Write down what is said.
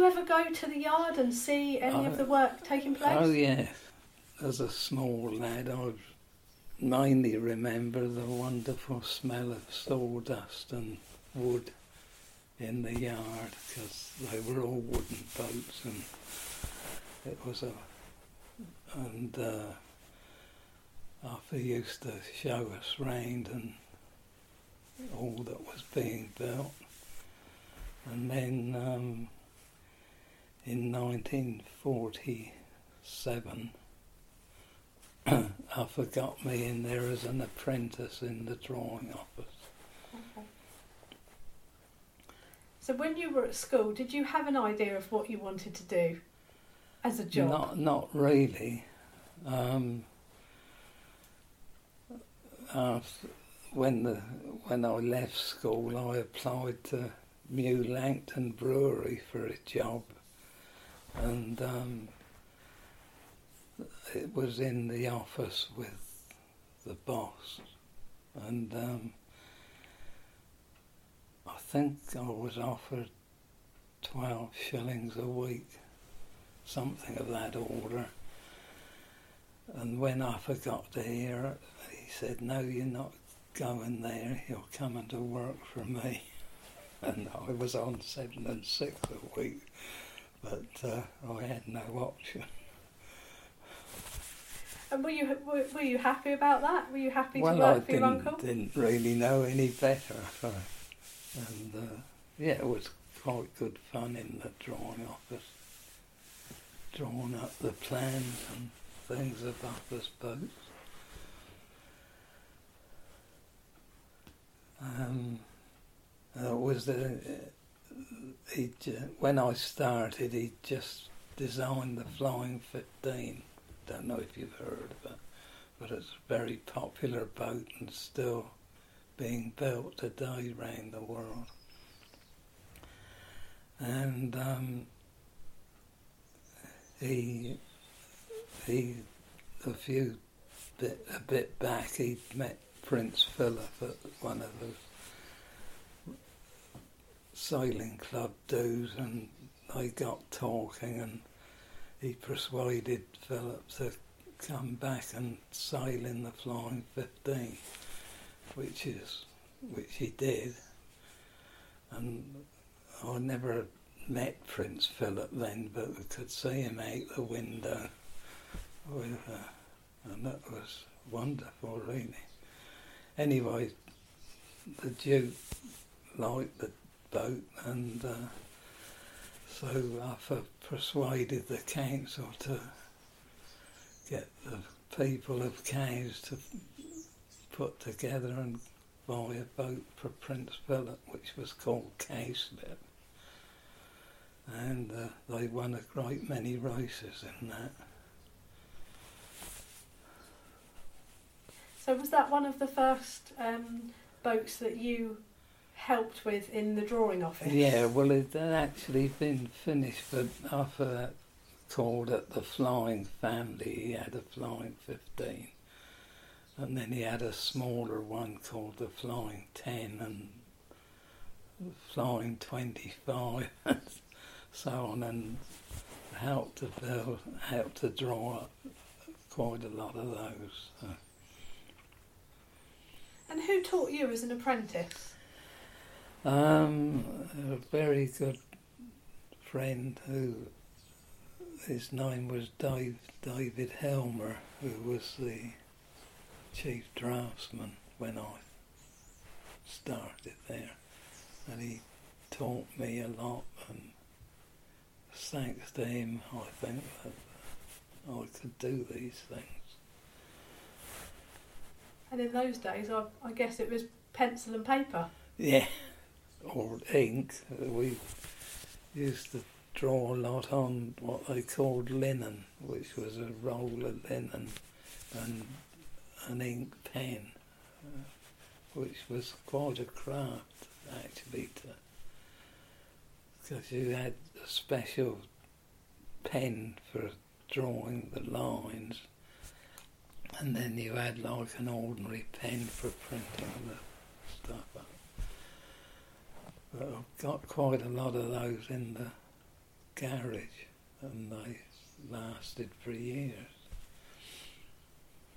you ever go to the yard and see any of the work taking place? Oh yeah, as a small lad I mainly remember the wonderful smell of sawdust and wood in the yard, because they were all wooden boats, and it was Arthur used to show us round and all that was being built. And then in 1947 Arthur got me in there as an apprentice in the drawing office. Okay. So when you were at school, did you have an idea of what you wanted to do as a job? Not really. When I left school, I applied to Mew Langton Brewery for a job, and it was in the office with the boss, and I think I was offered 12 shillings a week, something of that order. And when I forgot to hear it, he said, "No, you're not going there, you're coming to work for me." And I was on 7 and 6 a week, but I had no option. And were you happy about that? Were you happy to work for your uncle? I didn't really know any better. And yeah, it was quite good fun in the drawing office, drawing up the plans and things of Arthur's boats. When I started, he just designed the Flying 15. Don't know if you've heard of it, but it's a very popular boat and still being built today around the world. And he a bit back, he'd met Prince Philip at one of the sailing club dues, and they got talking, and he persuaded Philip to come back and sail in the Flying 15, which he did. And I never met Prince Philip then, but we could see him out the window, and that was wonderful, really. Anyway, the Duke liked the boat, and so I persuaded the council to get the people of Cowes to put together and buy a boat for Prince Philip, which was called Cowslip. And they won a great many races in that. So was that one of the first boats that you helped with in the drawing office? Yeah, well, it had actually been finished, but Arthur called it the Flying Family. He had a Flying 15, and then he had a smaller one called the Flying 10 and Flying 25 and so on, and helped to draw up quite a lot of those. And who taught you as an apprentice? A very good friend who, his name was David Helmer, who was the chief draftsman when I started there, and he taught me a lot, and thanks to him I think that I could do these things. And in those days, I guess it was pencil and paper. Yeah, or ink. We used to draw a lot on what they called linen, which was a roll of linen and an ink pen, which was quite a craft actually, because you had a special pen for drawing the lines, and then you had like an ordinary pen for printing the stuff up. But I've got quite a lot of those in the garage, and they lasted for years.